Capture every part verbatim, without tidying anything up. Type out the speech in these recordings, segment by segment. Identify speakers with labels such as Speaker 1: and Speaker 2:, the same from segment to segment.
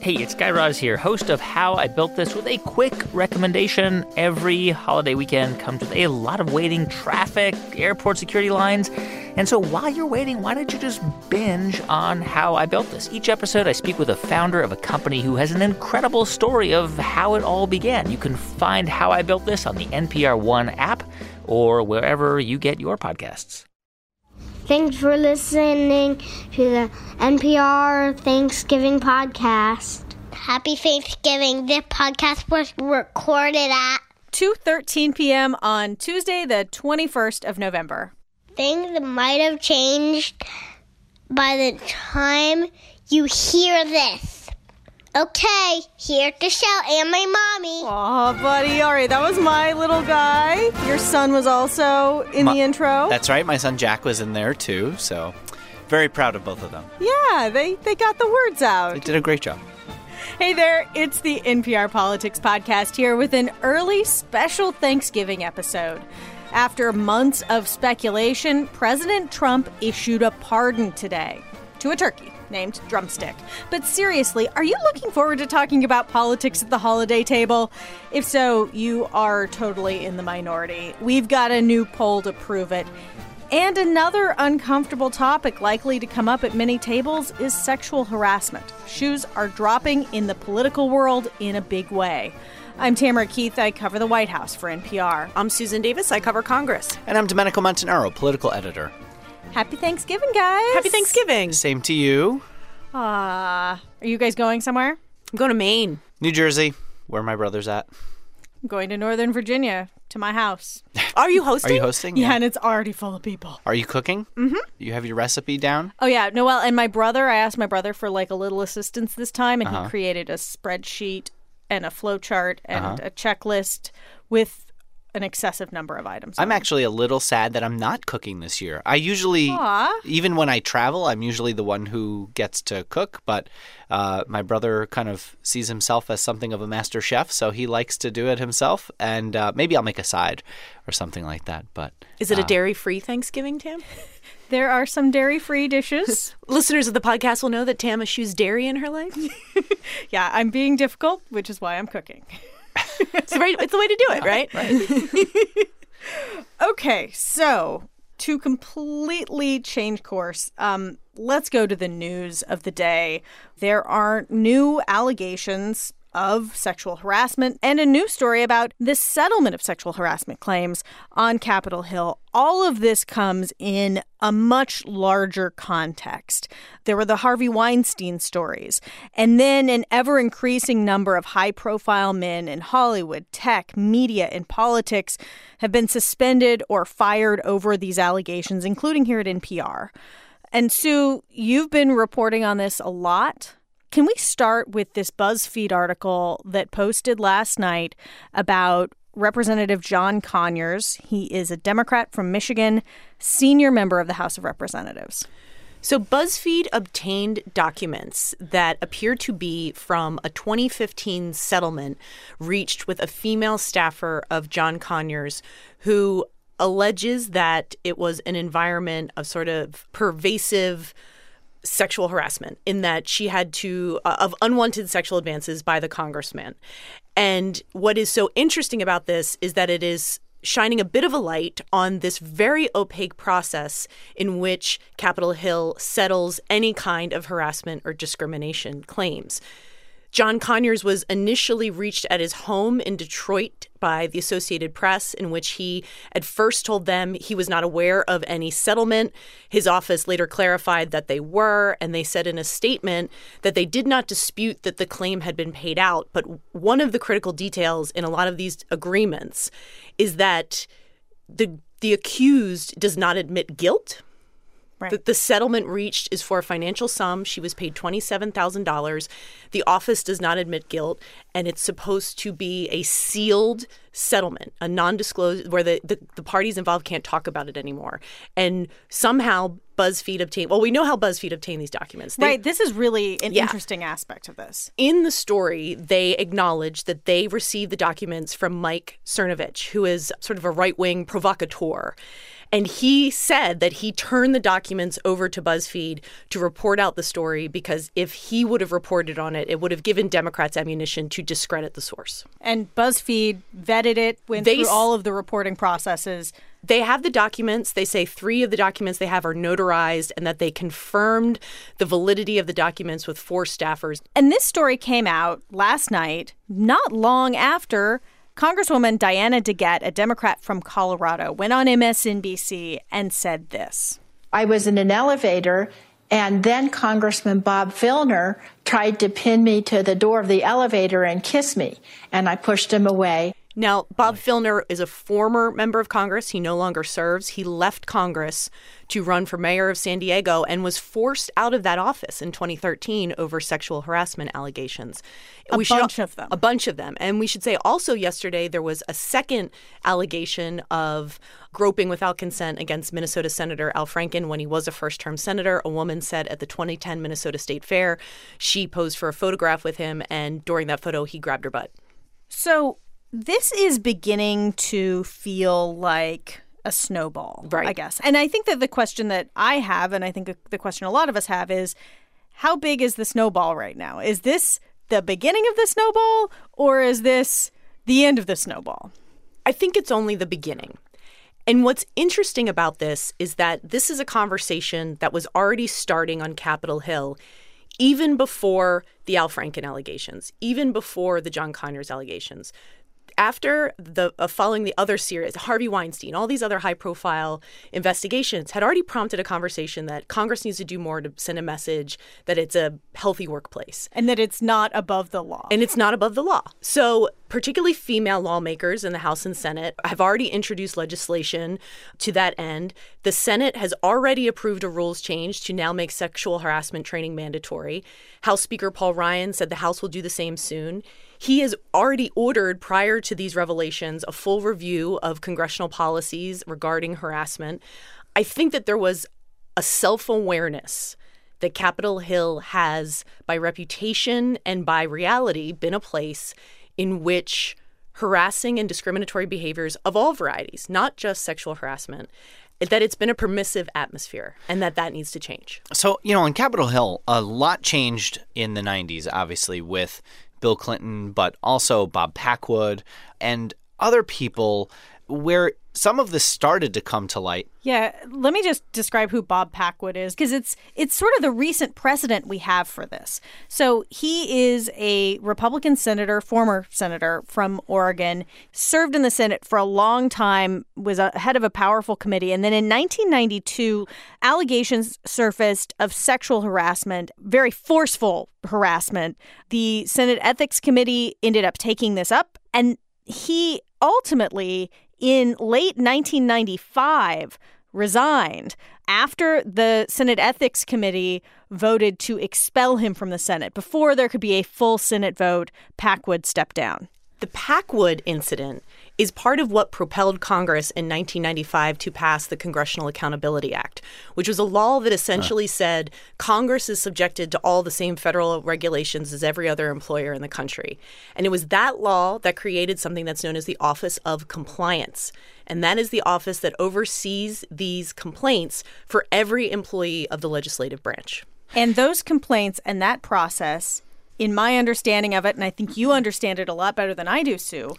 Speaker 1: Hey, it's Guy Raz here, host of How I Built This, with a quick recommendation. Every holiday weekend comes with a lot of waiting, traffic, airport security lines. And so while you're waiting, why don't you just binge on How I Built This? Each episode, I speak with a founder of a company who has an incredible story of how it all began. You can find How I Built This on the N P R One app or wherever you get your podcasts.
Speaker 2: Thanks for listening to the N P R Thanksgiving podcast. Happy Thanksgiving. This podcast was recorded at
Speaker 3: two thirteen p.m. on Tuesday, the twenty-first of November.
Speaker 2: Things might have changed by the time you hear this. Okay, here's the show and my mommy.
Speaker 3: Aw, buddy. All right, that was my little guy. Your son was also in my, the intro.
Speaker 4: That's right. My son Jack was in there, too. So very proud of both of them.
Speaker 3: Yeah, they, they got the words out.
Speaker 4: They did a great job.
Speaker 3: Hey there, it's the N P R Politics Podcast here with an early special Thanksgiving episode. After months of speculation, President Trump issued a pardon today to a turkey named Drumstick. But seriously, are you looking forward to talking about politics at the holiday table? If so, you are totally in the minority. We've got a new poll to prove it. And another uncomfortable topic likely to come up at many tables is sexual harassment. Shoes are dropping in the political world in a big way. I'm Tamara Keith. I cover the White House for N P R.
Speaker 5: I'm Susan Davis. I cover Congress.
Speaker 4: And I'm Domenico Montanaro, political editor.
Speaker 3: Happy Thanksgiving, guys.
Speaker 5: Happy Thanksgiving.
Speaker 4: Same to you.
Speaker 3: Ah, are you guys going somewhere?
Speaker 5: I'm going to Maine.
Speaker 4: New Jersey, where my brother's at.
Speaker 3: I'm going to Northern Virginia, to my house.
Speaker 5: Are you hosting?
Speaker 4: Are you hosting?
Speaker 3: Yeah,
Speaker 4: yeah,
Speaker 3: and it's already full of people.
Speaker 4: Are you cooking?
Speaker 3: Mm-hmm.
Speaker 4: You have your recipe down?
Speaker 3: Oh, yeah. No, well, and my brother, I asked my brother for like a little assistance this time, and
Speaker 4: uh-huh.
Speaker 3: he created a spreadsheet and a flow chart and
Speaker 4: uh-huh.
Speaker 3: a checklist with an excessive number of items.
Speaker 4: I'm actually a little sad that I'm not cooking this year. I usually,
Speaker 3: Aww.
Speaker 4: even when I travel, I'm usually the one who gets to cook. But uh, my brother kind of sees himself as something of a master chef, so he likes to do it himself. And uh, maybe I'll make a side or something like that. But
Speaker 5: is it
Speaker 4: uh,
Speaker 5: a dairy-free Thanksgiving, Tam?
Speaker 3: There are some dairy-free dishes.
Speaker 5: Listeners of the podcast will know that Tam eschews dairy in her life.
Speaker 3: Yeah, I'm being difficult, which is why I'm cooking.
Speaker 5: It's the, right, it's the way to do it, right?
Speaker 4: Right.
Speaker 3: Okay, so to completely change course, um, let's go to the news of the day. There are new allegations of sexual harassment and a new story about the settlement of sexual harassment claims on Capitol Hill. All of this comes in a much larger context. There were the Harvey Weinstein stories, and then an ever-increasing number of high-profile men in Hollywood, tech, media, and politics have been suspended or fired over these allegations, including here at N P R. And Sue, you've been reporting on this a lot. Can we start with this BuzzFeed article that posted last night about Representative John Conyers? He is a Democrat from Michigan, senior member of the House of Representatives.
Speaker 5: So BuzzFeed obtained documents that appear to be from a twenty fifteen settlement reached with a female staffer of John Conyers who alleges that it was an environment of sort of pervasive sexual harassment, in that she had to, uh, of unwanted sexual advances by the congressman. And what is so interesting about this is that it is shining a bit of a light on this very opaque process in which Capitol Hill settles any kind of harassment or discrimination claims. John Conyers was initially reached at his home in Detroit by the Associated Press, in which he at first told them he was not aware of any settlement. His office later clarified that they were, and they said in a statement that they did not dispute that the claim had been paid out. But one of the critical details in a lot of these agreements is that the the accused does not admit guilt.
Speaker 3: Right.
Speaker 5: The, the settlement reached is for a financial sum. She was paid twenty-seven thousand dollars. The office does not admit guilt, and it's supposed to be a sealed settlement, a non-disclosed, where the, the, the parties involved can't talk about it anymore. And somehow BuzzFeed obtained, well, we know how BuzzFeed obtained these documents. They,
Speaker 3: right. This is really an
Speaker 5: yeah.
Speaker 3: interesting aspect of this.
Speaker 5: In the story, they acknowledge that they received the documents from Mike Cernovich, who is sort of a right-wing provocateur. And he said that he turned the documents over to BuzzFeed to report out the story because if he would have reported on it, it would have given Democrats ammunition to discredit the source.
Speaker 3: And BuzzFeed vetted it, went
Speaker 5: They
Speaker 3: through
Speaker 5: s-
Speaker 3: all of the reporting processes.
Speaker 5: They have the documents. They say three of the documents they have are notarized and that they confirmed the validity of the documents with four staffers.
Speaker 3: And this story came out last night, not long after Congresswoman Diana DeGette, a Democrat from Colorado, went on M S N B C and said this.
Speaker 6: I was in an elevator, and then Congressman Bob Filner tried to pin me to the door of the elevator and kiss me, and I pushed him away.
Speaker 5: Now, Bob Filner is a former member of Congress. He no longer serves. He left Congress to run for mayor of San Diego and was forced out of that office in twenty thirteen over sexual harassment allegations.
Speaker 3: A
Speaker 5: we
Speaker 3: bunch
Speaker 5: should,
Speaker 3: of them.
Speaker 5: A bunch of them. And we should say also yesterday there was a second allegation of groping without consent against Minnesota Senator Al Franken when he was a first-term senator. A woman said at the twenty ten Minnesota State Fair she posed for a photograph with him, and during that photo he grabbed her butt.
Speaker 3: So this is beginning to feel like a snowball,
Speaker 5: right.
Speaker 3: I guess. And I think that the question that I have, and I think the question a lot of us have, is how big is the snowball right now? Is this the beginning of the snowball, or is this the end of the snowball?
Speaker 5: I think it's only the beginning. And what's interesting about this is that this is a conversation that was already starting on Capitol Hill even before the Al Franken allegations, even before the John Conyers allegations. After the uh, following the other series, Harvey Weinstein, all these other high-profile investigations had already prompted a conversation that Congress needs to do more to send a message that it's a healthy workplace.
Speaker 3: And that it's not above the law.
Speaker 5: And it's not above the law. So particularly female lawmakers in the House and Senate have already introduced legislation to that end. The Senate has already approved a rules change to now make sexual harassment training mandatory. House Speaker Paul Ryan said the House will do the same soon. He has already ordered, prior to these revelations, a full review of congressional policies regarding harassment. I think that there was a self-awareness that Capitol Hill has, by reputation and by reality, been a place in which harassing and discriminatory behaviors of all varieties, not just sexual harassment, that it's been a permissive atmosphere and that that needs to change.
Speaker 4: So, you know, on Capitol Hill, a lot changed in the nineties, obviously, with Bill Clinton, but also Bob Packwood and other people, where some of this started to come to light.
Speaker 3: Yeah, let me just describe who Bob Packwood is, because it's it's sort of the recent precedent we have for this. So he is a Republican senator, former senator from Oregon, served in the Senate for a long time, was a head of a powerful committee. And then in nineteen ninety-two, allegations surfaced of sexual harassment, very forceful harassment. The Senate Ethics Committee ended up taking this up, and he ultimately, in late nineteen ninety-five, resigned after the Senate Ethics Committee voted to expel him from the Senate. Before there could be a full Senate vote, Packwood stepped down.
Speaker 5: The Packwood incident is part of what propelled Congress in nineteen ninety-five to pass the Congressional Accountability Act, which was a law that essentially huh. said Congress is subjected to all the same federal regulations as every other employer in the country. And it was that law that created something that's known as the Office of Compliance. And that is the office that oversees these complaints for every employee of the legislative branch.
Speaker 3: And those complaints and that process, in my understanding of it, and I think you understand it a lot better than I do, Sue,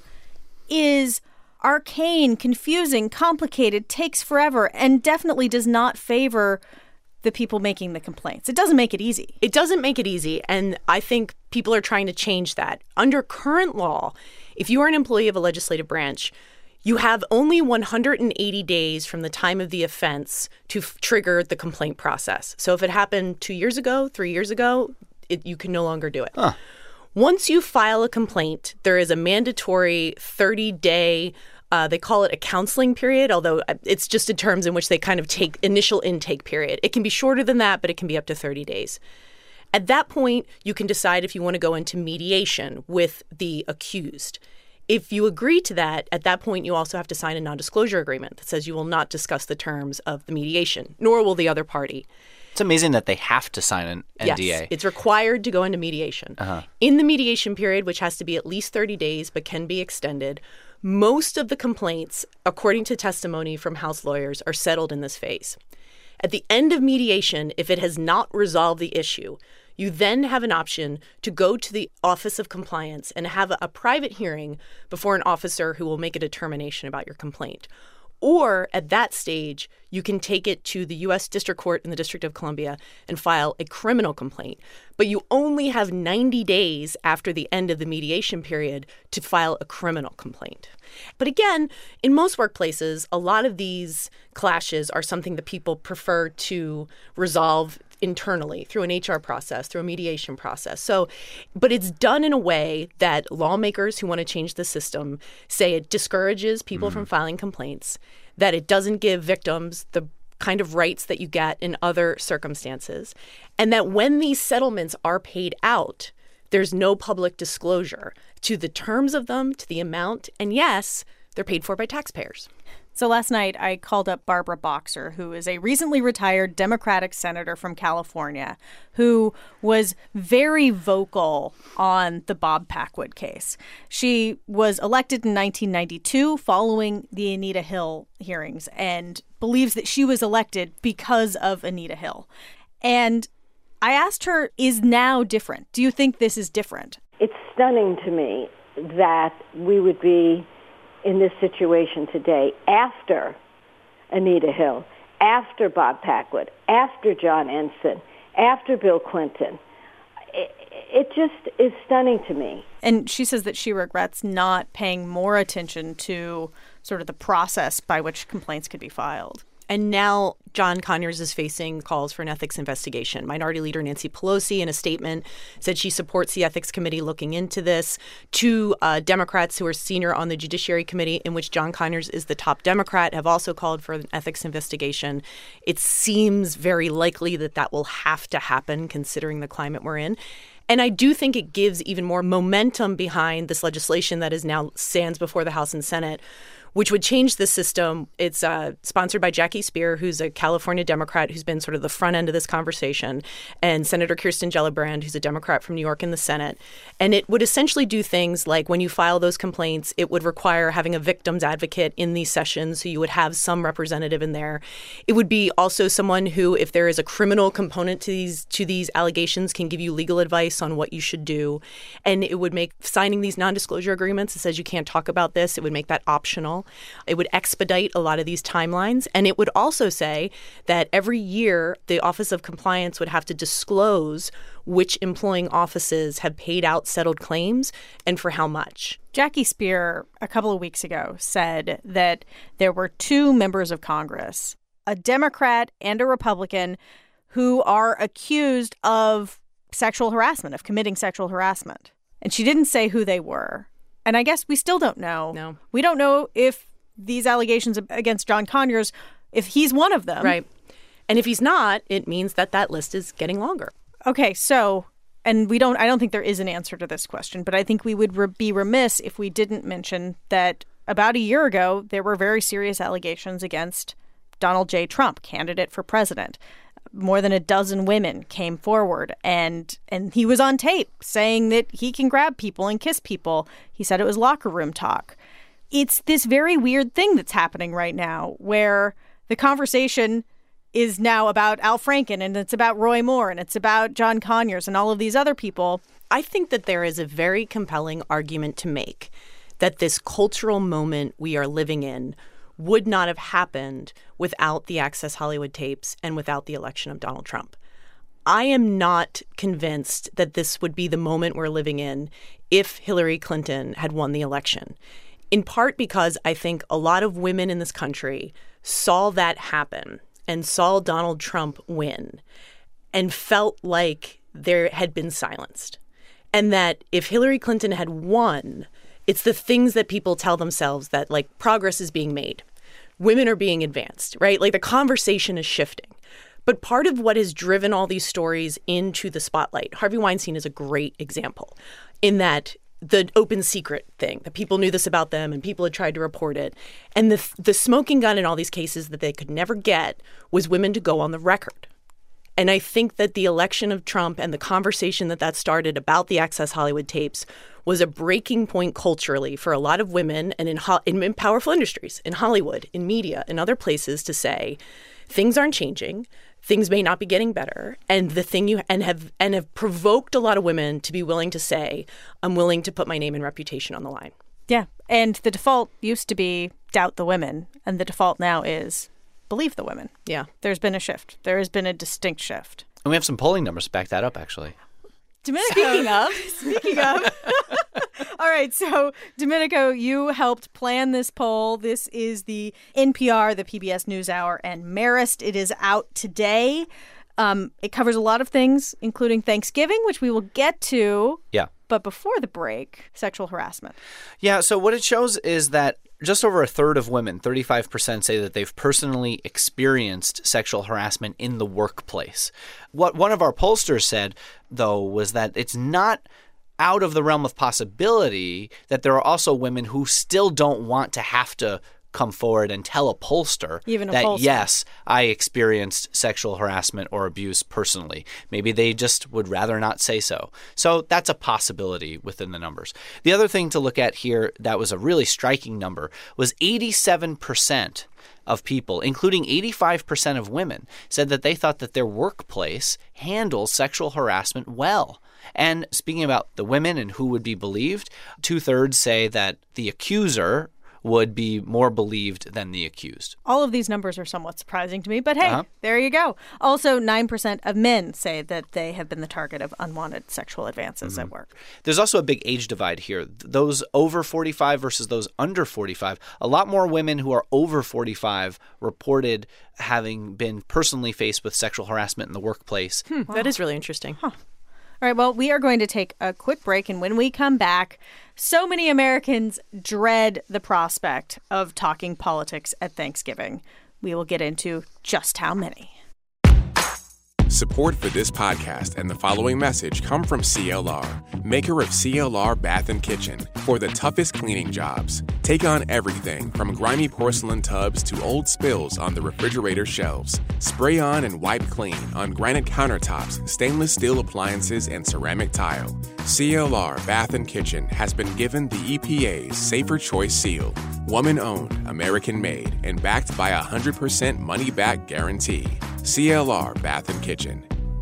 Speaker 3: is arcane, confusing, complicated, takes forever, and definitely does not favor the people making the complaints. It doesn't make it easy.
Speaker 5: It doesn't make it easy, and I think people are trying to change that. Under current law, if you are an employee of a legislative branch, you have only one hundred eighty days from the time of the offense to f- trigger the complaint process. So if it happened two years ago, three years ago, it, you can no longer do it. Huh. Once you file a complaint, there is a mandatory thirty-day, uh, they call it a counseling period, although it's just in terms in which they kind of take initial intake period. It can be shorter than that, but it can be up to thirty days. At that point, you can decide if you want to go into mediation with the accused. If you agree to that, at that point, you also have to sign a non-disclosure agreement that says you will not discuss the terms of the mediation, nor will the other party.
Speaker 4: It's amazing that they have to sign an N D A.
Speaker 5: Yes, it's required to go into mediation.
Speaker 4: Uh-huh.
Speaker 5: In the mediation period, which has to be at least thirty days but can be extended, most of the complaints, according to testimony from House lawyers, are settled in this phase. At the end of mediation, if it has not resolved the issue, you then have an option to go to the Office of Compliance and have a, a private hearing before an officer who will make a determination about your complaint. Or at that stage, you can take it to the U S District Court in the District of Columbia and file a criminal complaint. But you only have ninety days after the end of the mediation period to file a criminal complaint. But again, in most workplaces, a lot of these clashes are something that people prefer to resolve internally through an H R process, through a mediation process. So, but it's done in a way that lawmakers who want to change the system say it discourages people mm-hmm. from filing complaints, that it doesn't give victims the kind of rights that you get in other circumstances, and that when these settlements are paid out, there's no public disclosure to the terms of them, to the amount, and yes, they're paid for by taxpayers.
Speaker 3: So last night, I called up Barbara Boxer, who is a recently retired Democratic senator from California, who was very vocal on the Bob Packwood case. She was elected in nineteen ninety-two following the Anita Hill hearings and believes that she was elected because of Anita Hill. And I asked her, is now different? Do you think this is different?
Speaker 7: It's stunning to me that we would be in this situation today after Anita Hill, after Bob Packwood, after John Ensign, after Bill Clinton. It, it just is stunning to me.
Speaker 3: And she says that she regrets not paying more attention to sort of the process by which complaints could be filed.
Speaker 5: And now John Conyers is facing calls for an ethics investigation. Minority Leader Nancy Pelosi, in a statement, said she supports the Ethics Committee looking into this. Two uh, Democrats who are senior on the Judiciary Committee, in which John Conyers is the top Democrat, have also called for an ethics investigation. It seems very likely that that will have to happen, considering the climate we're in. And I do think it gives even more momentum behind this legislation that is now stands before the House and Senate, which would change the system. It's uh, sponsored by Jackie Speer, who's a California Democrat who's been sort of the front end of this conversation, and Senator Kirsten Gillibrand, who's a Democrat from New York in the Senate. And it would essentially do things like when you file those complaints, it would require having a victim's advocate in these sessions, so you would have some representative in there. It would be also someone who, if there is a criminal component to these to these allegations, can give you legal advice on what you should do. And it would make signing these non-disclosure agreements that says you can't talk about this, it would make that optional. It would expedite a lot of these timelines. And it would also say that every year the Office of Compliance would have to disclose which employing offices have paid out settled claims and for how much.
Speaker 3: Jackie Speer, a couple of weeks ago, said that there were two members of Congress, a Democrat and a Republican, who are accused of sexual harassment, of committing sexual harassment. And she didn't say who they were. And I guess we still don't know.
Speaker 5: No.
Speaker 3: We don't know if these allegations against John Conyers, if he's one of them.
Speaker 5: Right. And if he's not, it means that that list is getting longer.
Speaker 3: Okay, so, and we don't, I don't think there is an answer to this question, but I think we would re- be remiss if we didn't mention that about a year ago, there were very serious allegations against Donald J. Trump, candidate for president. More than a dozen women came forward, and and he was on tape saying that he can grab people and kiss people. He said it was locker room talk. It's this very weird thing that's happening right now where the conversation is now about Al Franken, and it's about Roy Moore, and it's about John Conyers and all of these other people.
Speaker 5: I think that there is a very compelling argument to make that this cultural moment we are living in would not have happened without the Access Hollywood tapes and without the election of Donald Trump. I am not convinced that this would be the moment we're living in if Hillary Clinton had won the election, in part because I think a lot of women in this country saw that happen and saw Donald Trump win and felt like they had been silenced. And that if Hillary Clinton had won, it's the things that people tell themselves that, like, progress is being made. Women are being advanced, right? Like, the conversation is shifting. But part of what has driven all these stories into the spotlight, Harvey Weinstein is a great example, in that the open secret thing, that people knew this about them and people had tried to report it. And the the smoking gun in all these cases that they could never get was women to go on the record. And I think that the election of Trump and the conversation that that started about the Access Hollywood tapes was a breaking point culturally for a lot of women and in, ho- in, in powerful industries, in Hollywood, in media, in other places, to say things aren't changing. Things may not be getting better, and the thing you and have and have provoked a lot of women to be willing to say, "I'm willing to put my name and reputation on the line."
Speaker 3: Yeah, and the default used to be doubt the women, and the default now is believe the women.
Speaker 5: Yeah,
Speaker 3: there's been a shift. There has been a distinct shift,
Speaker 4: and we have some polling numbers to back that up, actually.
Speaker 3: Domenico, speaking of, speaking of. All right, so Domenico, you helped plan this poll. This is the N P R, the P B S NewsHour, and Marist. It is out today. Um, it covers a lot of things, including Thanksgiving, which we will get to.
Speaker 4: Yeah.
Speaker 3: But before the break, sexual harassment.
Speaker 4: Yeah, so what it shows is that just over a third of women, thirty-five percent, say that they've personally experienced sexual harassment in the workplace. What one of our pollsters said, though, was that it's not out of the realm of possibility that there are also women who still don't want to have to come forward and tell a pollster
Speaker 3: Even a
Speaker 4: that,
Speaker 3: pollster.
Speaker 4: yes, I experienced sexual harassment or abuse personally. Maybe they just would rather not say so. So that's a possibility within the numbers. The other thing to look at here that was a really striking number was eighty-seven percent of people, including eighty-five percent of women, said that they thought that their workplace handles sexual harassment well. And speaking about the women and who would be believed, two-thirds say that the accuser would be more believed than the accused.
Speaker 3: All of these numbers are somewhat surprising to me, but hey,
Speaker 4: Uh-huh.
Speaker 3: there you go. Also, nine percent of men say that they have been the target of unwanted sexual advances
Speaker 4: Mm-hmm.
Speaker 3: at work.
Speaker 4: There's also a big age divide here. Those over forty-five versus those under forty-five. A lot more women who are over forty-five reported having been personally faced with sexual harassment in the workplace.
Speaker 5: Hmm, wow. That is really interesting.
Speaker 3: Huh. All right, well, we are going to take a quick break, and when we come back, so many Americans dread the prospect of talking politics at Thanksgiving. We will get into just how many.
Speaker 8: Support for this podcast and the following message come from C L R, maker of C L R Bath and Kitchen, for the toughest cleaning jobs. Take on everything from grimy porcelain tubs to old spills on the refrigerator shelves. Spray on and wipe clean on granite countertops, stainless steel appliances, and ceramic tile. C L R Bath and Kitchen has been given the E P A's Safer Choice seal. Woman-owned, American-made, and backed by a one hundred percent money-back guarantee. C L R Bath and Kitchen.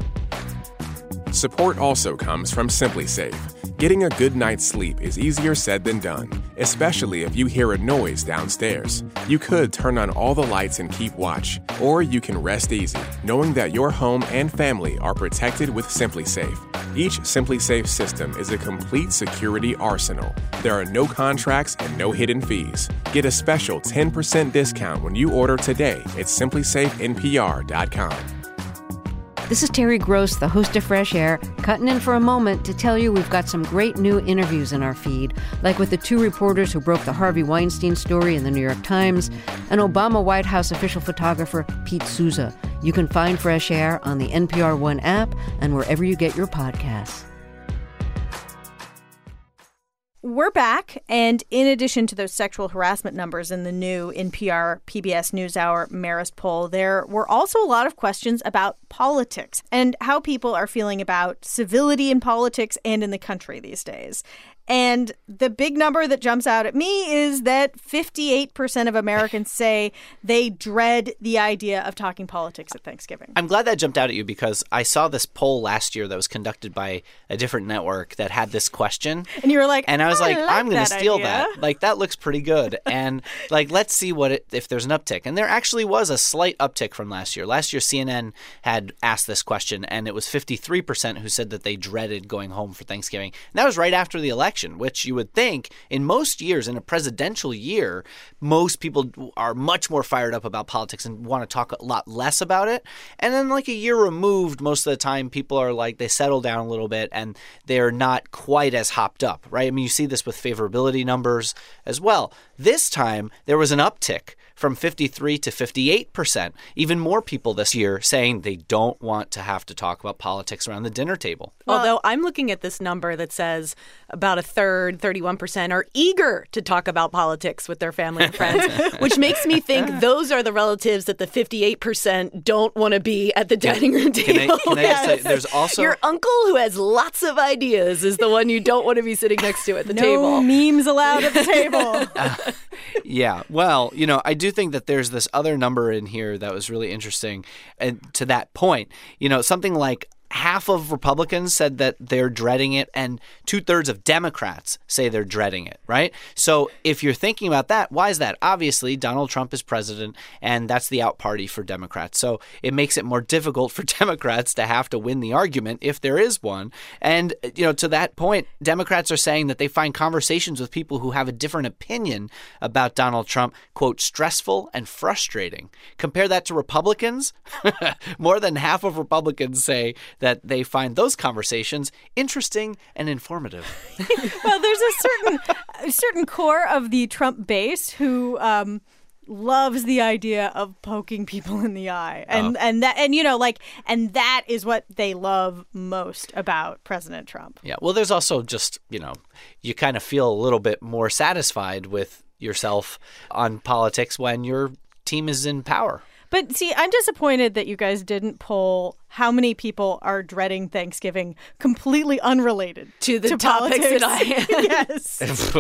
Speaker 8: Support also comes from Simply Safe. Getting a good night's sleep is easier said than done, especially if you hear a noise downstairs. You could turn on all the lights and keep watch, or you can rest easy, knowing that your home and family are protected with Simply Safe. Each Simply Safe system is a complete security arsenal. There are no contracts and no hidden fees. Get a special ten percent discount when you order today at simply safe N P R dot com.
Speaker 9: This is Terry Gross, the host of Fresh Air, cutting in for a moment to tell you we've got some great new interviews in our feed, like with the two reporters who broke the Harvey Weinstein story in the New York Times, and Obama White House official photographer Pete Souza. You can find Fresh Air on the N P R One app and wherever you get your podcasts.
Speaker 3: We're back, and in addition to those sexual harassment numbers in the new N P R P B S NewsHour Marist poll, there were also a lot of questions about politics and how people are feeling about civility in politics and in the country these days. And the big number that jumps out at me is that fifty-eight percent of Americans say they dread the idea of talking politics at Thanksgiving.
Speaker 4: I'm glad that jumped out at you because I saw this poll last year that was conducted by a different network that had this question.
Speaker 3: And you were like,
Speaker 4: and I was
Speaker 3: I
Speaker 4: like,
Speaker 3: like
Speaker 4: I'm going to
Speaker 3: that
Speaker 4: steal
Speaker 3: idea.
Speaker 4: that. Like, that looks pretty good. And like, let's see what it, if there's an uptick. And there actually was a slight uptick from last year. Last year, C N N had asked this question, and it was fifty-three percent who said that they dreaded going home for Thanksgiving. And that was right after the election. Which you would think in most years, in a presidential year, most people are much more fired up about politics and want to talk a lot less about it. And then like a year removed, most of the time people are like, they settle down a little bit and they're not quite as hopped up, right? I mean, you see this with favorability numbers as well. This time there was an uptick from fifty-three to fifty-eight percent. Even more people this year saying they don't want to have to talk about politics around the dinner table.
Speaker 5: Although I'm looking at this number that says about a third, thirty-one percent, are eager to talk about politics with their family and friends, which makes me think those are the relatives that the fifty-eight percent don't want to be at the dining room table.
Speaker 4: Can I, can I just say, there's also
Speaker 5: your uncle who has lots of ideas is the one you don't want to be sitting next to at the
Speaker 3: no
Speaker 5: table.
Speaker 3: No memes allowed at the table.
Speaker 4: uh, yeah. Well, you know, I do think that there's this other number in here that was really interesting. And to that point, you know, something like half of Republicans said that they're dreading it, and two-thirds of Democrats say they're dreading it, right? So if you're thinking about that, why is that? Obviously, Donald Trump is president, and that's the out party for Democrats. So it makes it more difficult for Democrats to have to win the argument if there is one. And, you know, to that point, Democrats are saying that they find conversations with people who have a different opinion about Donald Trump, quote, stressful and frustrating. Compare that to Republicans. More than half of Republicans say that they find those conversations interesting and informative.
Speaker 3: Well, there's a certain a certain core of the Trump base who um, loves the idea of poking people in the eye, and
Speaker 4: oh.
Speaker 3: and that and you know like and that is what they love most about President Trump.
Speaker 4: Yeah. Well, there's also just, you know, you kind of feel a little bit more satisfied with yourself on politics when your team is in power.
Speaker 3: But see, I'm disappointed that you guys didn't poll how many people are dreading Thanksgiving completely unrelated
Speaker 5: to the
Speaker 3: to
Speaker 5: topics
Speaker 3: politics.
Speaker 5: that I
Speaker 3: Yes.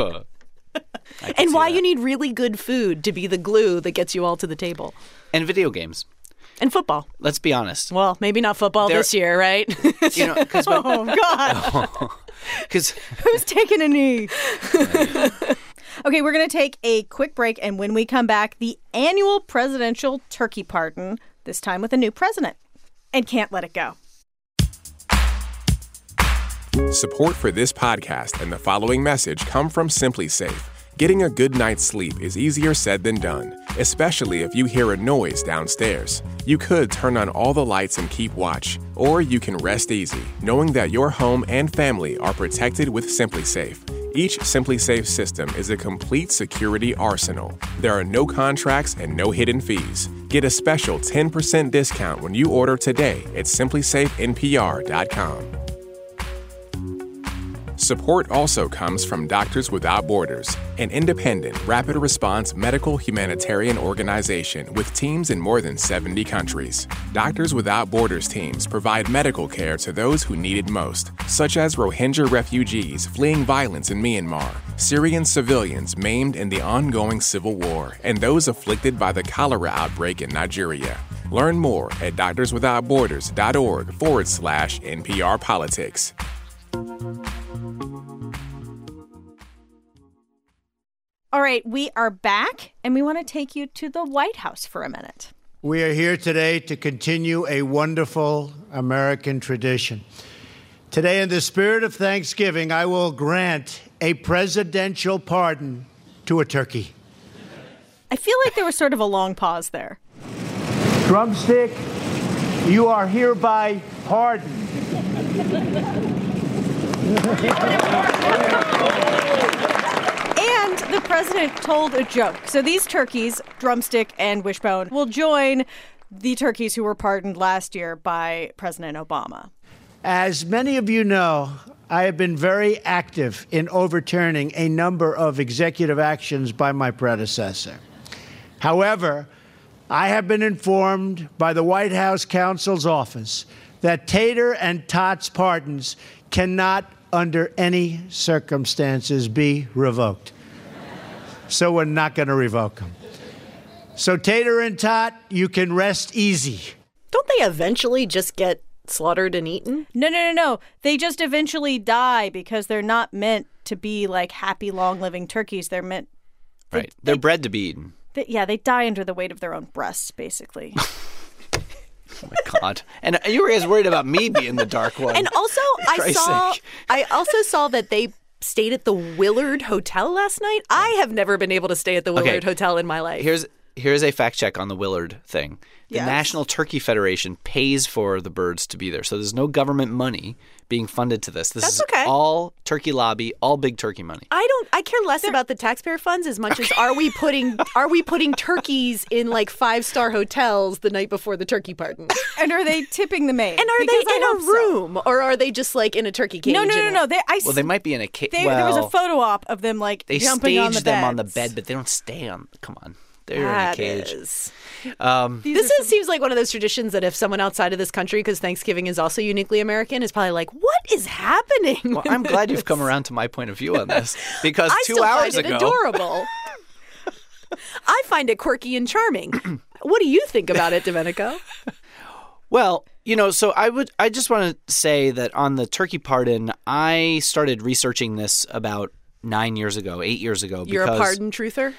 Speaker 5: I and why that. You need really good food to be the glue that gets you all to the table.
Speaker 4: And video games.
Speaker 5: And football.
Speaker 4: Let's be honest.
Speaker 5: Well, maybe not football there, this year, right?
Speaker 4: You know, cause when,
Speaker 3: oh, God.
Speaker 4: Because
Speaker 3: who's taking a knee? Okay, we're going to take a quick break, and when we come back, the annual presidential turkey pardon, this time with a new president. And can't let it go.
Speaker 8: Support for this podcast and the following message come from Simply Safe. Getting a good night's sleep is easier said than done, especially if you hear a noise downstairs. You could turn on all the lights and keep watch, or you can rest easy, knowing that your home and family are protected with Simply Safe. Each Simply Safe system is a complete security arsenal. There are no contracts and no hidden fees. Get a special ten percent discount when you order today at simply safe N P R dot com. Support also comes from Doctors Without Borders, an independent, rapid response medical humanitarian organization with teams in more than seventy countries. Doctors Without Borders teams provide medical care to those who need it most, such as Rohingya refugees fleeing violence in Myanmar, Syrian civilians maimed in the ongoing civil war, and those afflicted by the cholera outbreak in Nigeria. Learn more at doctorswithoutborders.org forward slash NPR politics.
Speaker 3: All right, we are back, and we want to take you to the White House for a minute.
Speaker 10: We are here today to continue a wonderful American tradition. Today, in the spirit of Thanksgiving, I will grant a presidential pardon to a turkey.
Speaker 3: I feel like there was sort of a long pause there.
Speaker 10: Drumstick, you are hereby pardoned.
Speaker 3: And the president told a joke. So these turkeys, Drumstick and Wishbone, will join the turkeys who were pardoned last year by President Obama.
Speaker 10: As many of you know, I have been very active in overturning a number of executive actions by my predecessor. However, I have been informed by the White House counsel's office that Tater and Tot's pardons cannot, under any circumstances, be revoked. So we're not going to revoke them. So Tater and Tot, you can rest easy.
Speaker 5: Don't they eventually just get slaughtered and eaten?
Speaker 3: No, no, no, no. They just eventually die because they're not meant to be like happy, long-living turkeys. They're meant... They,
Speaker 4: right. They're they, bred to be eaten.
Speaker 3: They, yeah, they die under the weight of their own breasts, basically.
Speaker 4: Oh my God! And you were guys worried about me being the dark one.
Speaker 5: And also, I saw, sake. I also saw that they stayed at the Willard Hotel last night. I have never been able to stay at the Willard okay. Hotel in my life.
Speaker 4: Here's here's a fact check on the Willard thing. The
Speaker 3: yes.
Speaker 4: National Turkey Federation pays for the birds to be there, so there's no government money being funded to this. This
Speaker 5: That's
Speaker 4: is
Speaker 5: okay.
Speaker 4: all turkey lobby, all big turkey money.
Speaker 5: I don't. I care less about the taxpayer funds as much as are we putting are we putting turkeys in like five star hotels the night before the turkey pardon?
Speaker 3: And are they tipping the maid?
Speaker 5: And are
Speaker 3: Because
Speaker 5: they
Speaker 3: I
Speaker 5: in a
Speaker 3: hope so.
Speaker 5: room or are they just like in a turkey cage?
Speaker 3: No, no,
Speaker 5: in
Speaker 3: no,
Speaker 5: a-
Speaker 3: no. They, I,
Speaker 4: Well, they might be in a cage.
Speaker 3: they,
Speaker 4: well,
Speaker 3: there was a photo op of them like
Speaker 4: they
Speaker 3: jumping
Speaker 4: stage
Speaker 3: on the
Speaker 4: them on the
Speaker 3: beds.
Speaker 4: bed, but they don't stay on. Come on, they're
Speaker 5: That
Speaker 4: in a cage.
Speaker 5: is.
Speaker 4: Um,
Speaker 5: This is, seems like one of those traditions that if someone outside of this country, because Thanksgiving is also uniquely American, is probably like, what is happening?
Speaker 4: well,
Speaker 5: with
Speaker 4: I'm glad
Speaker 5: this?
Speaker 4: you've come around to my point of view on this because
Speaker 5: I
Speaker 4: two
Speaker 5: still
Speaker 4: hours
Speaker 5: find it
Speaker 4: ago,
Speaker 5: adorable. I find it quirky and charming. What do you think about it, Domenico?
Speaker 4: Well, you know, so I would I just want to say that on the turkey pardon, I started researching this about nine years ago, eight years ago.
Speaker 5: You're
Speaker 4: because,
Speaker 5: a pardon truther?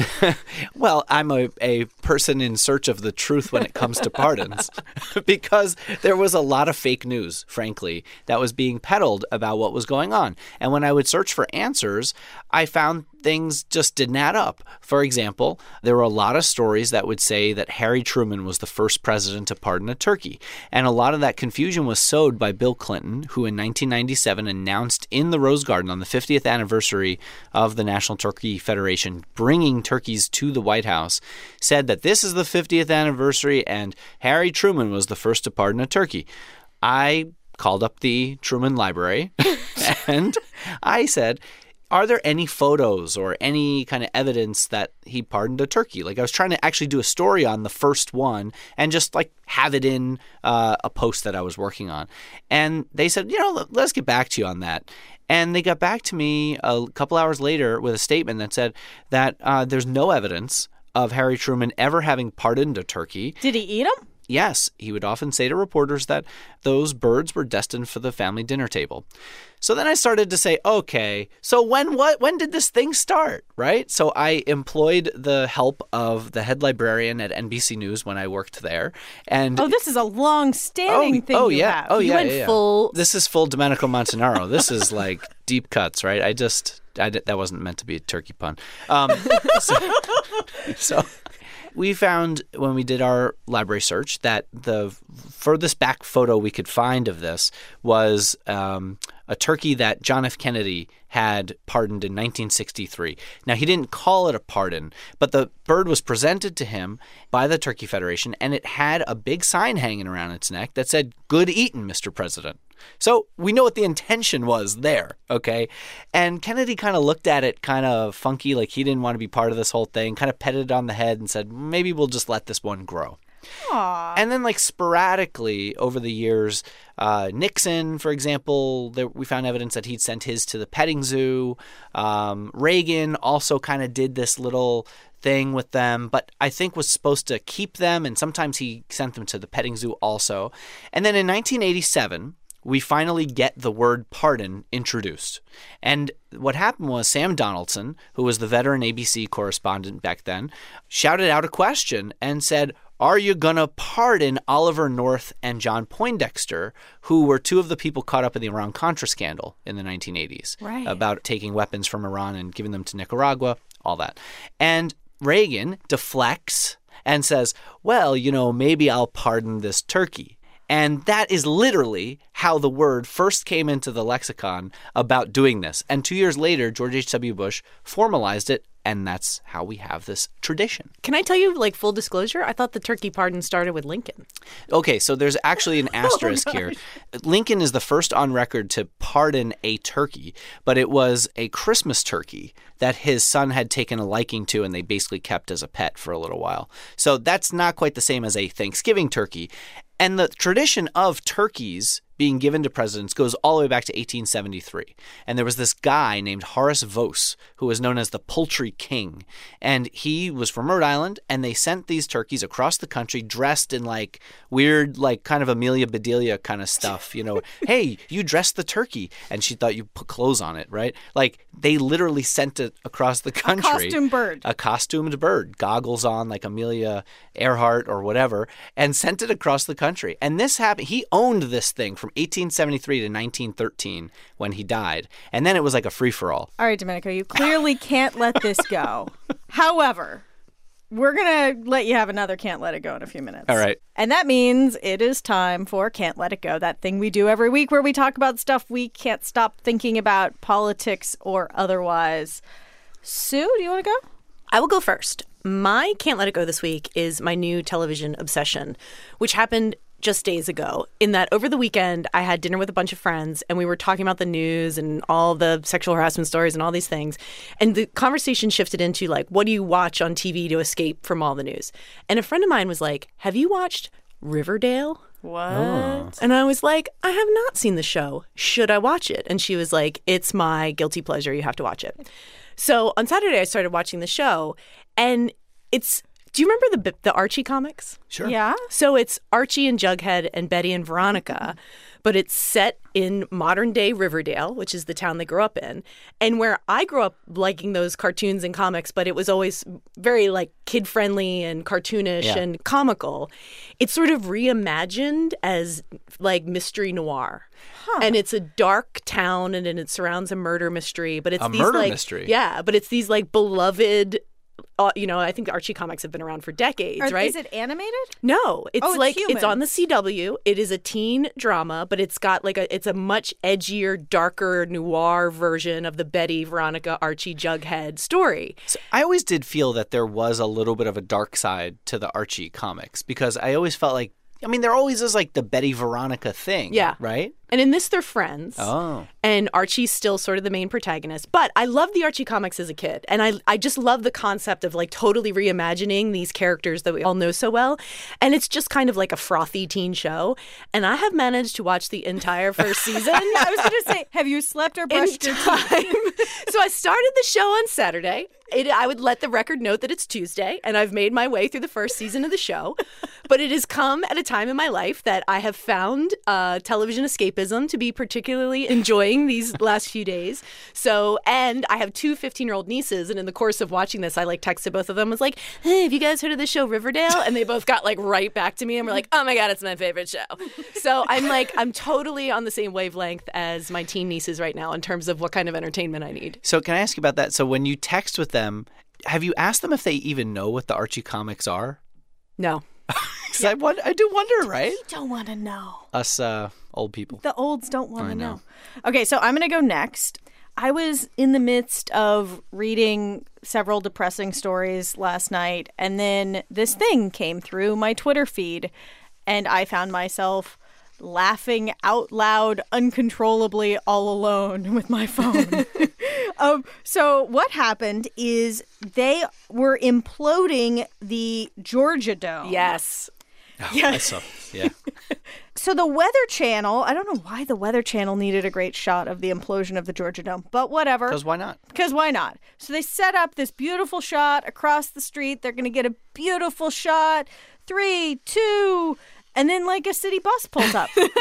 Speaker 4: Well, I'm a, a person in search of the truth when it comes to pardons because there was a lot of fake news, frankly, that was being peddled about what was going on. And when I would search for answers, I found things just didn't add up. For example, there were a lot of stories that would say that Harry Truman was the first president to pardon a turkey. And a lot of that confusion was sowed by Bill Clinton, who in nineteen ninety-seven announced in the Rose Garden on the fiftieth anniversary of the National Turkey Federation bringing turkeys to the White House, said that this is the fiftieth anniversary and Harry Truman was the first to pardon a turkey. I called up the Truman Library and I said, are there any photos or any kind of evidence that he pardoned a turkey? Like I was trying to actually do a story on the first one and just like have it in uh, a post that I was working on. And they said, you know, let's get back to you on that. And they got back to me a couple hours later with a statement that said that uh, there's no evidence of Harry Truman ever having pardoned a turkey.
Speaker 3: Did he eat them?
Speaker 4: Yes, he would often say to reporters that those birds were destined for the family dinner table. So then I started to say, okay, so when what when did this thing start, right? So I employed the help of the head librarian at N B C News when I worked there. And
Speaker 3: Oh, this is a long-standing
Speaker 4: oh,
Speaker 3: thing
Speaker 4: oh
Speaker 3: you
Speaker 4: yeah,
Speaker 3: have.
Speaker 4: oh
Speaker 5: You
Speaker 4: yeah,
Speaker 5: went
Speaker 4: yeah, yeah.
Speaker 5: full-
Speaker 4: This is full Domenico Montanaro. This is like deep cuts, right? I just I did, that wasn't meant to be a turkey pun. Um, so, so we found when we did our library search that the furthest back photo we could find of this was um, a turkey that John F. Kennedy had pardoned in nineteen sixty-three. Now, he didn't call it a pardon, but the bird was presented to him by the Turkey Federation, and it had a big sign hanging around its neck that said, "Good eatin', Mister President." So we know what the intention was there, okay? And Kennedy kind of looked at it kind of funky, like he didn't want to be part of this whole thing, kind of petted it on the head and said, maybe we'll just let this one grow.
Speaker 3: Aww.
Speaker 4: And then, like, sporadically over the years, uh, Nixon, for example, there, we found evidence that he'd sent his to the petting zoo. Um, Reagan also kind of did this little thing with them, but I think was supposed to keep them, and sometimes he sent them to the petting zoo also. And then in nineteen eighty-seven, we finally get the word pardon introduced. And what happened was Sam Donaldson, who was the veteran A B C correspondent back then, shouted out a question and said, are you going to pardon Oliver North and John Poindexter, who were two of the people caught up in the Iran-Contra scandal in the nineteen eighties,
Speaker 3: right,
Speaker 4: about taking weapons from Iran and giving them to Nicaragua, all that. And Reagan deflects and says, well, you know, maybe I'll pardon this turkey. And that is literally how the word first came into the lexicon about doing this. And two years later, George H W. Bush formalized it, and that's how we have this tradition.
Speaker 5: Can I tell you, like, full disclosure? I thought the turkey pardon started with Lincoln.
Speaker 4: Okay, so there's actually an asterisk
Speaker 5: oh,
Speaker 4: here. Lincoln is the first on record to pardon a turkey, but it was a Christmas turkey that his son had taken a liking to and they basically kept as a pet for a little while. So that's not quite the same as a Thanksgiving turkey. And the tradition of turkeys being given to presidents goes all the way back to eighteen seventy-three. And there was this guy named Horace Vose who was known as the Poultry King. And he was from Rhode Island, and they sent these turkeys across the country dressed in like weird, like kind of Amelia Bedelia kind of stuff. You know, hey, you dressed the turkey. And she thought you put clothes on it, right? Like they literally sent it across the country.
Speaker 3: A costume bird.
Speaker 4: A costumed bird, goggles on like Amelia Earhart or whatever, and sent it across the country. And this happened. He owned this thing from eighteen seventy-three to nineteen thirteen when he died. And then it was like a free-for-all.
Speaker 3: All right, Domenico, you clearly can't let this go. However, we're going to let you have another Can't Let It Go in a few minutes.
Speaker 4: All right.
Speaker 3: And that means it is time for Can't Let It Go, that thing we do every week where we talk about stuff we can't stop thinking about, politics or otherwise. Sue, do you want to go?
Speaker 5: I will go first. My Can't Let It Go this week is my new television obsession, which happened just days ago, in that over the weekend I had dinner with a bunch of friends and we were talking about the news and all the sexual harassment stories and all these things. And the conversation shifted into like, what do you watch on T V to escape from all the news? And a friend of mine was like, have you watched Riverdale?
Speaker 3: What?
Speaker 4: Oh.
Speaker 5: And I was like, I have not seen the show. Should I watch it? And she was like, it's my guilty pleasure. You have to watch it. So on Saturday, I started watching the show, and it's, do you remember the the Archie comics?
Speaker 4: Sure.
Speaker 3: Yeah.
Speaker 5: So it's Archie and Jughead and Betty and Veronica, but it's set in modern day Riverdale, which is the town they grew up in. And where I grew up liking those cartoons and comics, but it was always very like kid friendly and cartoonish
Speaker 4: Yeah.
Speaker 5: and comical. It's sort of reimagined as like mystery noir. And it's a dark town, and then it surrounds a murder mystery. But it's
Speaker 4: A
Speaker 5: these
Speaker 4: murder
Speaker 5: like,
Speaker 4: mystery?
Speaker 5: Yeah, but it's these like beloved. Uh, you know, I think Archie comics have been around for decades,
Speaker 3: Are-
Speaker 5: right?
Speaker 3: Is it animated?
Speaker 5: No, it's
Speaker 3: Oh, it's
Speaker 5: like
Speaker 3: human.
Speaker 5: it's on the C W. It is a teen drama, but it's got like a it's a much edgier, darker noir version of the Betty, Veronica, Archie, Jughead story.
Speaker 4: So I always did feel that there was a little bit of a dark side to the Archie comics, because I always felt like, I mean, there always is like the Betty Veronica thing,
Speaker 5: Yeah.
Speaker 4: right?
Speaker 5: And in this, they're friends.
Speaker 4: Oh.
Speaker 5: And Archie's still sort of the main protagonist. But I loved the Archie comics as a kid. And I I just love the concept of like totally reimagining these characters that we all know so well. And it's just kind of like a frothy teen show. And I have managed to watch the entire first season.
Speaker 3: I was going to say, have you slept or
Speaker 5: in
Speaker 3: brushed your teeth?
Speaker 5: time. So I started the show on Saturday. It, I would let the record note that it's Tuesday, and I've made my way through the first season of the show. But it has come at a time in my life that I have found uh, television escapism to be particularly enjoying these last few days. So, and I have two fifteen-year-old nieces, and in the course of watching this, I like texted both of them, was like, hey, have you guys heard of the show Riverdale? And they both got like right back to me and were like, oh my God, it's my favorite show. So I'm like, I'm totally on the same wavelength as my teen nieces right now in terms of what kind of entertainment I need.
Speaker 4: So can I ask you about that? So when you text with them, have you asked them if they even know what the Archie comics are?
Speaker 5: No.
Speaker 4: Because I, won- I do wonder, right?
Speaker 3: I don't want to know.
Speaker 4: Us uh, old people.
Speaker 3: The olds don't want
Speaker 4: I
Speaker 3: to
Speaker 4: know.
Speaker 3: know. Okay, so I'm going to go next. I was in the midst of reading several depressing stories last night, and then this thing came through my Twitter feed, and I found myself laughing out loud uncontrollably all alone with my phone. um, so what happened is they were imploding the Georgia Dome.
Speaker 5: Yes.
Speaker 4: Oh,
Speaker 3: Yeah.
Speaker 4: I saw. Yeah.
Speaker 3: So the Weather Channel, I don't know why the Weather Channel needed a great shot of the implosion of the Georgia Dome, but whatever.
Speaker 4: Because why not?
Speaker 3: Because why not? So they set up this beautiful shot across the street. They're going to get a beautiful shot. Three, two, and then like a city bus pulls up. and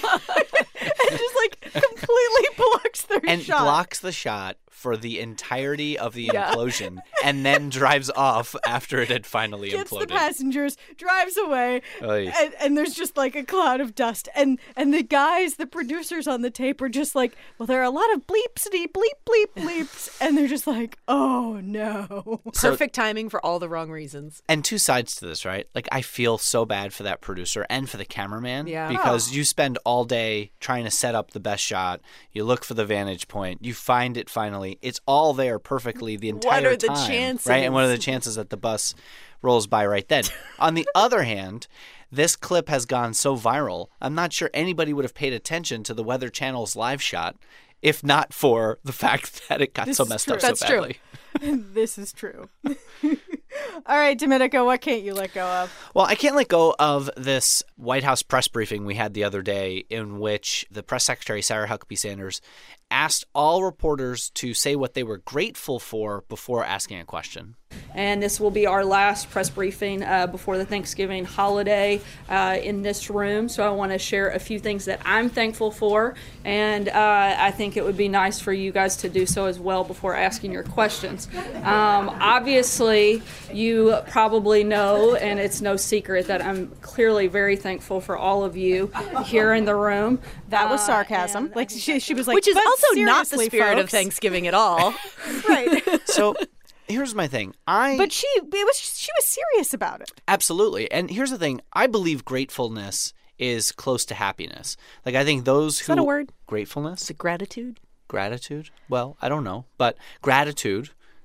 Speaker 3: just like completely blocks their
Speaker 4: And
Speaker 3: shot.
Speaker 4: blocks the shot for the entirety of the
Speaker 3: Yeah.
Speaker 4: implosion, and then drives off after it had finally
Speaker 3: Gets
Speaker 4: imploded.
Speaker 3: the passengers, drives away,
Speaker 4: Oy.
Speaker 3: and, and there's just like a cloud of dust. And and the guys, the producers on the tape are just like, well, there are a lot of bleepsity bleep bleep bleeps, and they're just like, oh no.
Speaker 4: So-
Speaker 5: Perfect timing for all the wrong reasons.
Speaker 4: And two sides to this, right? Like, I feel so bad for that producer and for the cameraman.
Speaker 5: Yeah.
Speaker 4: Because you spend all day trying to set up the best shot. You look for the vantage point. You find it finally. It's all there perfectly the entire
Speaker 5: are the
Speaker 4: time.
Speaker 5: chances?
Speaker 4: Right? And what are the chances that the bus rolls by right then? On the other hand, this clip has gone so viral, I'm not sure anybody would have paid attention to the Weather Channel's live shot if not for the fact that it got
Speaker 3: This
Speaker 4: so
Speaker 3: is
Speaker 4: messed
Speaker 3: true.
Speaker 4: up
Speaker 5: That's
Speaker 4: so
Speaker 5: true.
Speaker 4: badly.
Speaker 3: This is true. All right, Domenico, what can't you let go of?
Speaker 4: Well, I can't let go of this White House press briefing we had the other day in which the press secretary, Sarah Huckabee Sanders, asked all reporters to say what they were grateful for before asking a question.
Speaker 11: And this will be our last press briefing uh, before the Thanksgiving holiday uh, in this room. So I want to share a few things that I'm thankful for. And uh, I think it would be nice for you guys to do so as well before asking your questions. Um, obviously, you probably know, and it's no secret, that I'm clearly very thankful for all of you here in the room.
Speaker 3: That was
Speaker 11: Uh,
Speaker 3: sarcasm.
Speaker 11: and I
Speaker 3: like
Speaker 11: think
Speaker 3: she, she was like,
Speaker 5: Which is
Speaker 3: "But
Speaker 5: also not the
Speaker 3: seriously,
Speaker 5: spirit of
Speaker 3: folks."
Speaker 5: Thanksgiving at all.
Speaker 3: Right.
Speaker 4: So here's my thing. I
Speaker 3: But she it was she was serious about it.
Speaker 4: Absolutely. And here's the thing. I believe gratefulness is close to happiness. Like, I think those who...
Speaker 5: Is that a word?
Speaker 4: Gratefulness?
Speaker 5: Is it gratitude?
Speaker 4: Gratitude? Well, I don't know. But gratitude...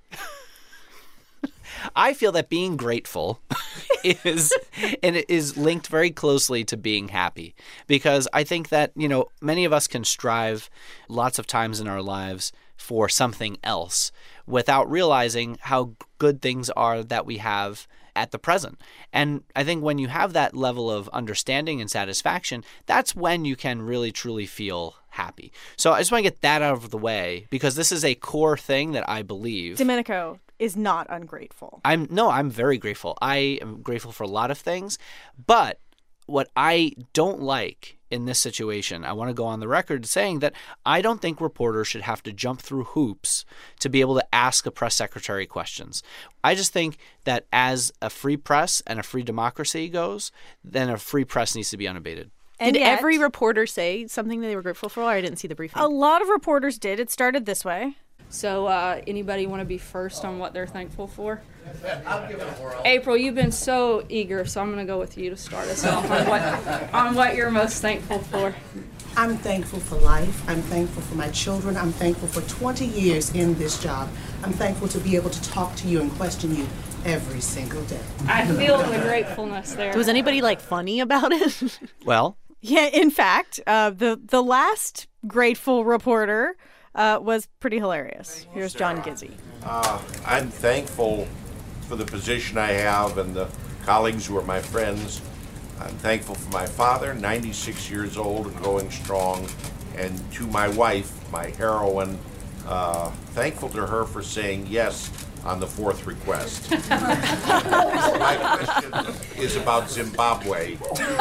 Speaker 4: I feel that being grateful is and it is linked very closely to being happy, because I think that, you know, many of us can strive lots of times in our lives for something else without realizing how good things are that we have at the present. And I think when you have that level of understanding and satisfaction, that's when you can really truly feel happy. So I just want to get that out of the way, because this is a core thing that I believe.
Speaker 3: Domenico is not ungrateful.
Speaker 4: I'm no, I'm very grateful. I am grateful for a lot of things, but what I don't like in this situation, I want to go on the record saying that I don't think reporters should have to jump through hoops to be able to ask a press secretary questions. I just think that as a free press and a free democracy goes, then a free press needs to be unabated.
Speaker 3: And
Speaker 5: did
Speaker 3: yet,
Speaker 5: every reporter say something that they were grateful for? I didn't see the briefing.
Speaker 3: A lot of reporters did. It started this way.
Speaker 11: So, uh, anybody want to be first on what they're thankful for? I'll give it a whirl. April, you've been so eager, so I'm going to go with you to start us off on what on what you're most thankful for.
Speaker 12: I'm thankful for life. I'm thankful for my children. I'm thankful for twenty years in this job. I'm thankful to be able to talk to you and question you every single day.
Speaker 11: I feel the gratefulness there.
Speaker 5: Was anybody, like, funny about it?
Speaker 4: Well,
Speaker 3: yeah, in fact, uh, the the last grateful reporter uh, was pretty hilarious. Here's John Gizzi.
Speaker 13: Uh, I'm thankful for the position I have and the colleagues who are my friends. I'm thankful for my father, ninety-six years old and going strong, and to my wife, my heroine, uh, thankful to her for saying yes on the fourth request. My question is about Zimbabwe.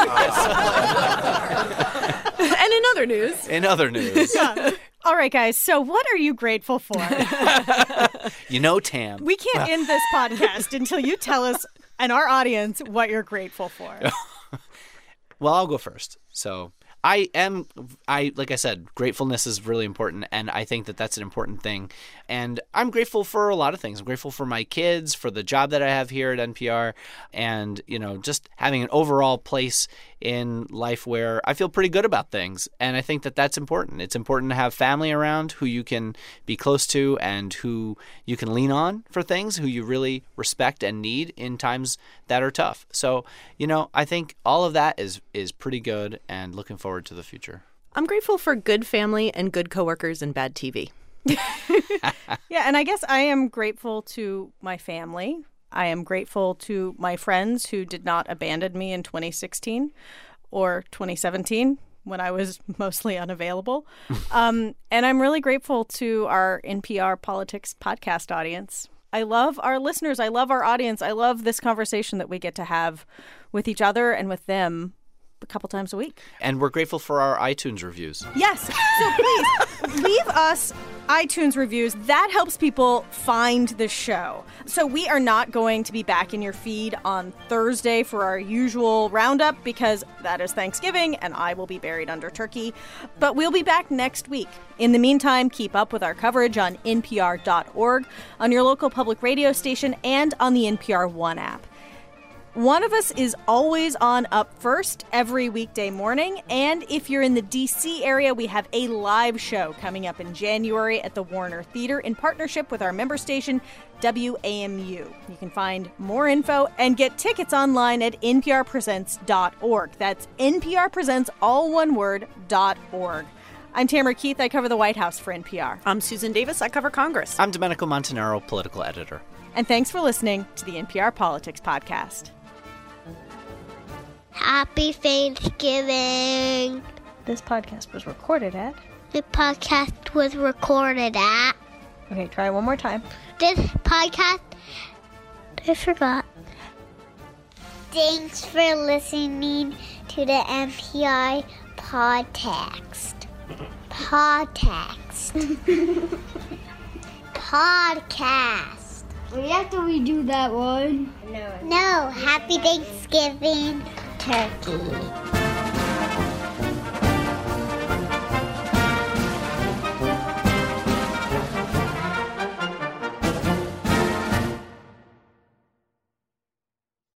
Speaker 13: Uh,
Speaker 5: and in other news.
Speaker 4: In other news.
Speaker 3: Yeah. All right, guys. So what are you grateful for?
Speaker 4: You know, Tam.
Speaker 3: We can't end this podcast until you tell us and our audience what you're grateful for.
Speaker 4: Well, I'll go first. So I am, I like I said, gratefulness is really important, and I think that that's an important thing. And I'm grateful for a lot of things. I'm grateful for my kids, for the job that I have here at N P R, and, you know, just having an overall place in life where I feel pretty good about things. And I think that that's important. It's important to have family around who you can be close to and who you can lean on for things, who you really respect and need in times that are tough. So, you know, I think all of that is is pretty good, and looking forward to the future.
Speaker 5: I'm grateful for good family and good coworkers and bad T V.
Speaker 3: Yeah, and I guess I am grateful to my family. I am grateful to my friends who did not abandon me in twenty sixteen or twenty seventeen when I was mostly unavailable. um, and I'm really grateful to our N P R Politics podcast audience. I love our listeners. I love our audience. I love this conversation that we get to have with each other and with them a couple times a week.
Speaker 4: And we're grateful for our iTunes reviews.
Speaker 3: Yes. So please leave us iTunes reviews. That helps people find the show. So we are not going to be back in your feed on Thursday for our usual roundup, because that is Thanksgiving and I will be buried under turkey. But we'll be back next week. In the meantime, keep up with our coverage on N P R dot org, on your local public radio station, and on the N P R One app. One of us is always on Up First every weekday morning, and if you're in the D C area, we have a live show coming up in January at the Warner Theater in partnership with our member station, W A M U. You can find more info and get tickets online at N P R presents dot org. That's N P R Presents, all one word, dot org. I'm Tamara Keith. I cover the White House for N P R.
Speaker 5: I'm Susan Davis. I cover Congress.
Speaker 4: I'm Domenico Montanaro, political editor.
Speaker 3: And thanks for listening to the N P R Politics Podcast.
Speaker 2: Happy Thanksgiving.
Speaker 14: This podcast was recorded at?
Speaker 2: The podcast was recorded at?
Speaker 14: Okay, try it one more time.
Speaker 2: This podcast, I forgot. Thanks for listening to the N P R Podcast. Podcast. Podcast.
Speaker 14: We have to redo that one.
Speaker 2: No. No. Happy Thanksgiving, Turkey.